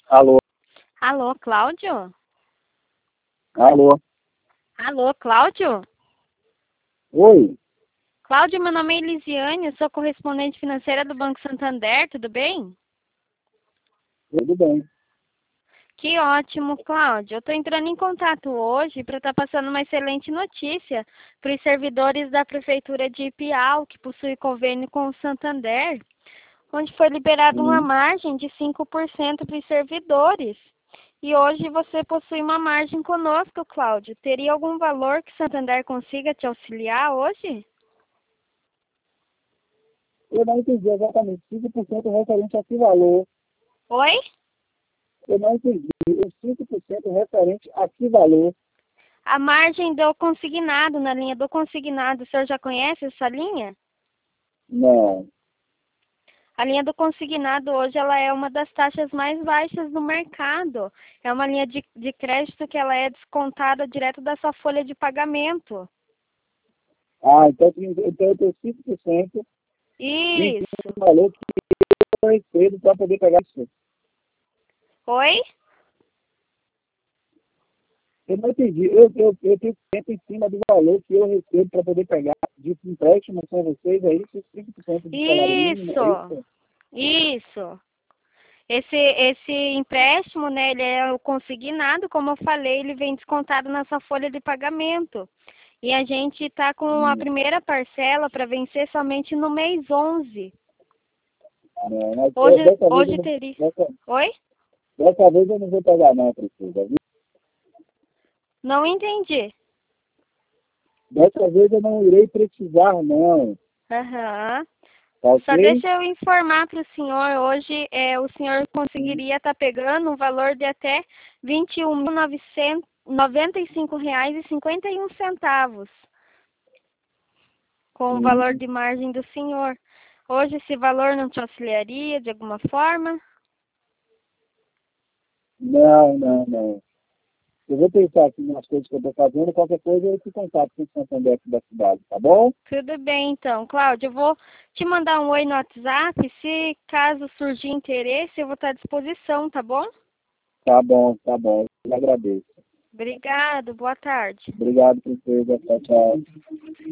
Alô, Alô, Cláudio? alô, Alô, Cláudio? oi, Cláudio, meu nome é Elisiane, eu sou correspondente financeira do Banco Santander, tudo bem? tudo bem. Que ótimo, Cláudio. Eu estou entrando em contato hoje para estar passando uma excelente notícia para os servidores da Prefeitura de Piau, que possui convênio com o Santander, onde foi liberada uma Hum. margem de 5% para os servidores. E hoje você possui uma margem conosco, Cláudio. Teria algum valor que o Santander consiga te auxiliar hoje? Eu não entendi exatamente 5% referente a que valor. Oi? Eu não entendi os 5% referente a que valor. A margem do consignado, na linha do consignado, o senhor já conhece essa linha? Não. A linha do consignado hoje ela é uma das taxas mais baixas do mercado. É uma linha de crédito que ela é descontada direto da sua folha de pagamento. Ah, então eu tenho 5% em cima Isso. do valor que eu recebo para poder pegar isso. Oi? Eu não entendi. Eu tenho tempo em cima do valor que eu recebo para poder pegar de empréstimo com vocês, é isso? 5% do salário mínimo, é Isso. isso? Isso. Esse empréstimo, né, ele é o consignado, como eu falei, ele vem descontado na sua folha de pagamento. E a gente está com a Hum. primeira parcela para vencer somente no mês 11. Não, mas Hoje teria. Oi? dessa vez eu não vou pegar não, precisa. Não entendi. Dessa vez eu não irei precisar, não. Aham. Tá Só ok? deixa eu informar para o senhor, hoje o senhor Sim. conseguiria estar pegando um valor de até R$ 21.995,51 com o valor Sim. de margem do senhor. Hoje esse valor não te auxiliaria de alguma forma? Não, não, não. Eu vou pensar aqui nas coisas que eu estou fazendo, qualquer coisa eu te contato com o Santander aqui da cidade, tá bom? Tudo bem, então. Cláudio, eu vou te mandar um oi no WhatsApp. Se caso surgir interesse, eu vou estar à disposição, tá bom? Tá bom, tá bom. Eu agradeço. Obrigado, boa tarde. Obrigado, princesa. Tchau, tchau.